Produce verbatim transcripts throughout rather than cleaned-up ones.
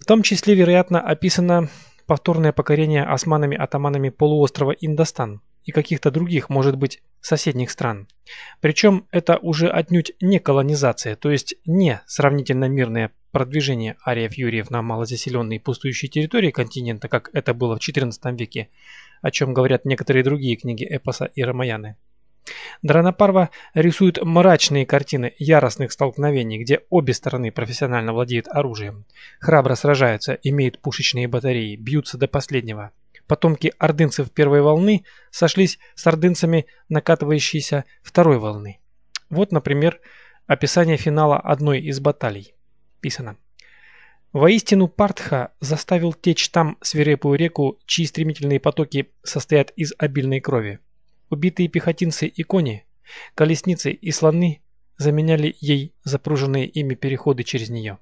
В том числе, вероятно, описано повторное покорение османами-атаманами полуострова Индостан и каких-то других, может быть, соседних стран. Причем это уже отнюдь не колонизация, то есть не сравнительно мирное продвижение ариев-юриев на малозаселенные пустующие территории континента, как это было в четырнадцатом веке, о чем говорят некоторые другие книги эпоса и Рамаяны. Дранапарва рисует мрачные картины яростных столкновений, где обе стороны профессионально владеют оружием, храбро сражаются, имеют пушечные батареи, бьются до последнего. Потомки ордынцев первой волны сошлись с ордынцами накатывающейся второй волны. Вот, например, описание финала одной из баталий. Писано. Воистину Партха заставил течь там свирепую реку, чьи стремительные потоки состоят из обильной крови. Убитые пехотинцы и кони, колесницы и слоны заменяли ей запруженные ими переходы через нее.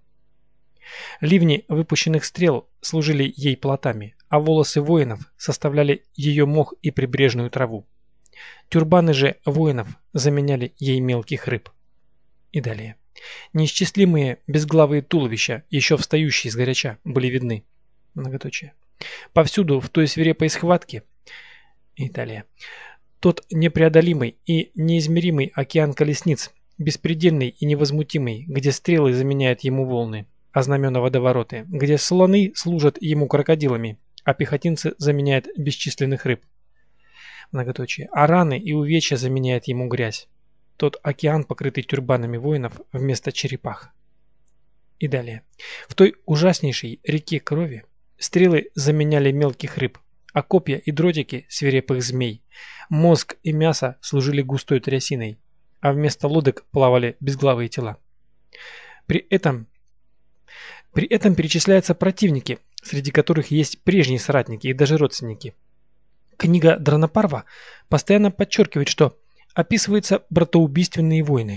Ливни выпущенных стрел служили ей плотами, а волосы воинов составляли ее мох и прибрежную траву. Тюрбаны же воинов заменяли ей мелких рыб. И далее. Неисчислимые безглавые туловища, еще встающие сгоряча, были видны. Многоточие. Повсюду в той свирепой схватке. И далее. Тот непреодолимый и неизмеримый океан колесниц, беспредельный и невозмутимый, где стрелы заменяют ему волны, а знамена водовороты, где слоны служат ему крокодилами, а пехотинцы заменяют бесчисленных рыб. Многоточие. А раны и увечья заменяют ему грязь. Тот океан, покрытый тюрбанами воинов, вместо черепах. И далее. В той ужаснейшей реке крови стрелы заменяли мелких рыб, а копья и дротики свирепых змей, мозг и мясо служили густой трясиной, а вместо лодок плавали безглавые тела. При этом, при этом перечисляются противники, среди которых есть прежние соратники и даже родственники. Книга Дранапарва постоянно подчеркивает, что описываются братоубийственные войны.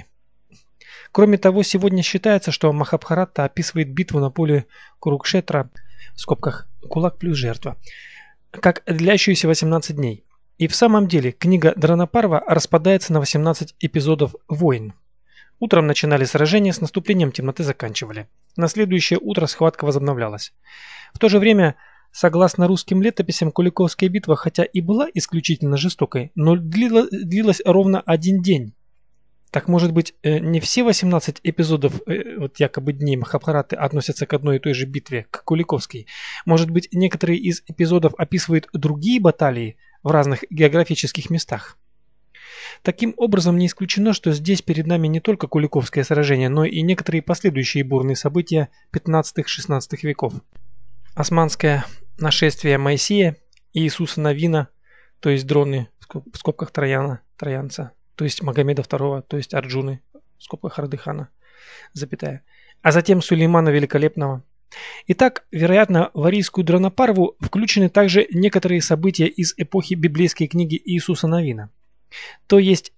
Кроме того, сегодня считается, что Махабхарата описывает битву на поле Курукшетра, в скобках «кулак плюс жертва», как длящуюся восемнадцать дней. И в самом деле книга Дранапарва распадается на восемнадцать эпизодов войн. Утром начинали сражения, с наступлением темноты заканчивали. На следующее утро схватка возобновлялась. В то же время, согласно русским летописям, Куликовская битва, хотя и была исключительно жестокой, но длила, длилась ровно один день. Так, может быть, не все восемнадцать эпизодов, вот якобы дней Махабхараты, относятся к одной и той же битве, к Куликовской. Может быть, некоторые из эпизодов описывают другие баталии в разных географических местах. Таким образом, не исключено, что здесь перед нами не только Куликовское сражение, но и некоторые последующие бурные события пятнадцатого-шестнадцатого веков. Османское нашествие Моисея и Иисуса Навина, то есть дроны, в скобках Трояна, Троянца, то есть Магомеда второго, то есть Арджуны, в скобках Ардыхана, запятая, а затем Сулеймана Великолепного. Итак, вероятно, в арийскую Дранапарву включены также некоторые события из эпохи библейской книги Иисуса Навина, то есть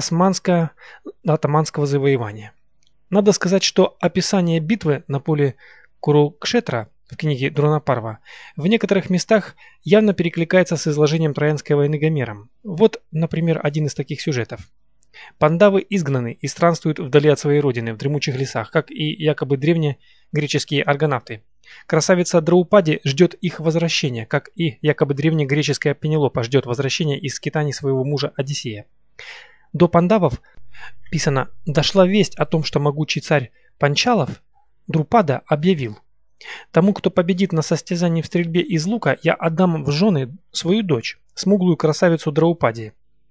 османско-атаманского завоевания. Надо сказать, что описание битвы на поле Курукшетра в книге Дранапарва в некоторых местах явно перекликается с изложением Троянской войны Гомером. Вот, например, один из таких сюжетов. Пандавы изгнаны и странствуют вдали от своей родины, в дремучих лесах, как и якобы древнегреческие аргонавты. Красавица Драупади ждет их возвращения, как и якобы древнегреческая Пенелопа ждет возвращения из скитаний своего мужа Одиссея. До пандавов, писано, дошла весть о том, что могучий царь Панчалов, Друпада, объявил: «Тому, кто победит на состязании в стрельбе из лука, я отдам в жены свою дочь, смуглую красавицу Драупади».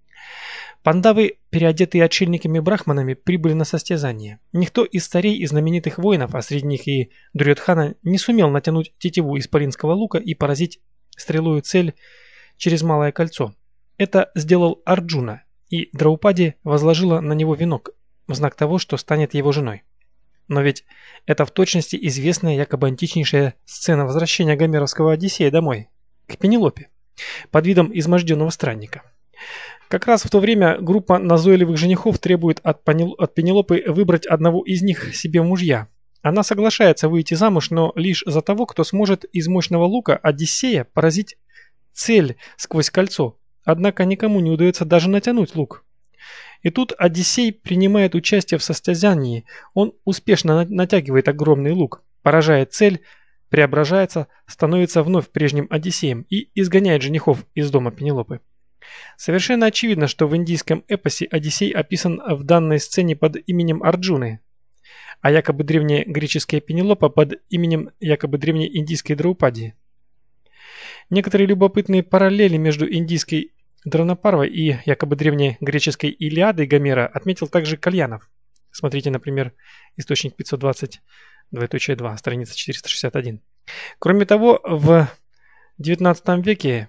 Пандавы, переодетые отшельниками-брахманами, прибыли на состязание. Никто из царей и знаменитых воинов, а среди них и Дурьодхана, не сумел натянуть тетиву исполинского лука и поразить стрелою цель через малое кольцо. Это сделал Арджуна, и Драупади возложила на него венок в знак того, что станет его женой. Но ведь это в точности известная якобы античнейшая сцена возвращения гомеровского Одиссея домой, к Пенелопе, под видом изможденного странника. Как раз в то время группа назойливых женихов требует от, Панел... от Пенелопы выбрать одного из них себе мужья. Она соглашается выйти замуж, но лишь за того, кто сможет из мощного лука Одиссея поразить цель сквозь кольцо. Однако никому не удается даже натянуть лук. И тут Одиссей принимает участие в состязании. Он успешно натягивает огромный лук, поражает цель, преображается, становится вновь прежним Одиссеем и изгоняет женихов из дома Пенелопы. Совершенно очевидно, что в индийском эпосе Одиссей описан в данной сцене под именем Арджуны, а якобы древняя греческая Пенелопа под именем якобы древней индийской Драупади. Некоторые любопытные параллели между индийской Дранапарвой и якобы древней греческой Илиадой Гомера отметил также Кальянов. Смотрите, например, источник пятьсот двадцать, двоеточие два, страница четыреста шестьдесят один. Кроме того, в девятнадцатом веке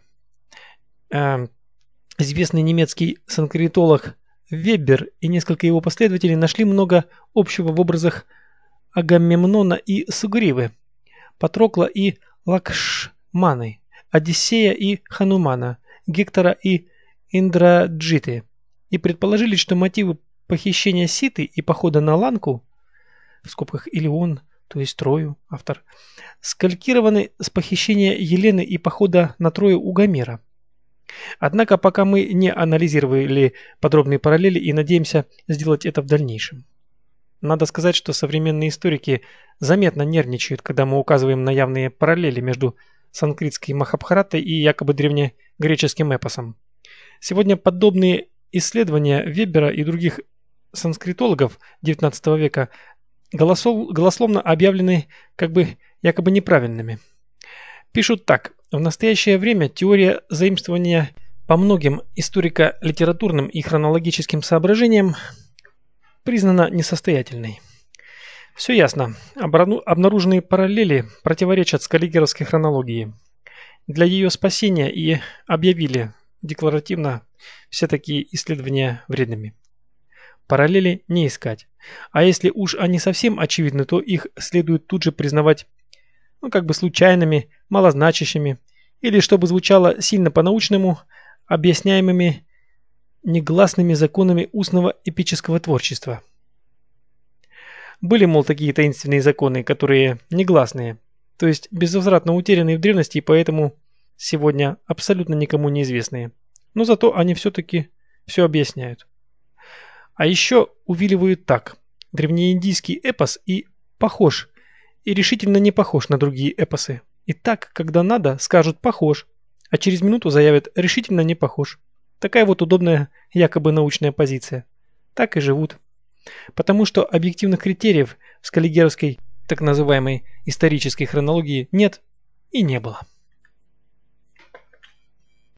э, известный немецкий санкритолог Вебер и несколько его последователей нашли много общего в образах Агамемнона и Сугривы, Патрокла и Лакшманы, Одиссея и Ханумана, Гектора и Индраджиты, и предположили, что мотивы похищения Ситы и похода на Ланку, в скобках Илион, то есть Трою, автор, скалькированы с похищения Елены и похода на Трою у Гомера. Однако пока мы не анализировали подробные параллели и надеемся сделать это в дальнейшем. Надо сказать, что современные историки заметно нервничают, когда мы указываем на явные параллели между санскритской Махабхаратой и якобы древнегреческим эпосом. Сегодня подобные исследования Вебера и других санскритологов девятнадцатого века голосов, голословно объявлены как бы якобы неправильными. Пишут так: в настоящее время теория заимствования по многим историко-литературным и хронологическим соображениям признана несостоятельной. Все ясно. Обнаруженные параллели противоречат скаллигеровской хронологии. Для ее спасения и объявили декларативно все такие исследования вредными. Параллели не искать. А если уж они совсем очевидны, то их следует тут же признавать, ну, как бы случайными, малозначащими, или, чтобы звучало сильно по-научному, объясняемыми негласными законами устного эпического творчества. Были, мол, такие таинственные законы, которые негласные, то есть безвозвратно утерянные в древности и поэтому сегодня абсолютно никому неизвестные. Но зато они все-таки все объясняют. А еще увиливают так: древнеиндийский эпос и похож, и решительно не похож на другие эпосы. И так, когда надо, скажут «похож», а через минуту заявят «решительно не похож». Такая вот удобная якобы научная позиция. Так и живут. Потому что объективных критериев в скаллигеровской так называемой исторической хронологии нет и не было.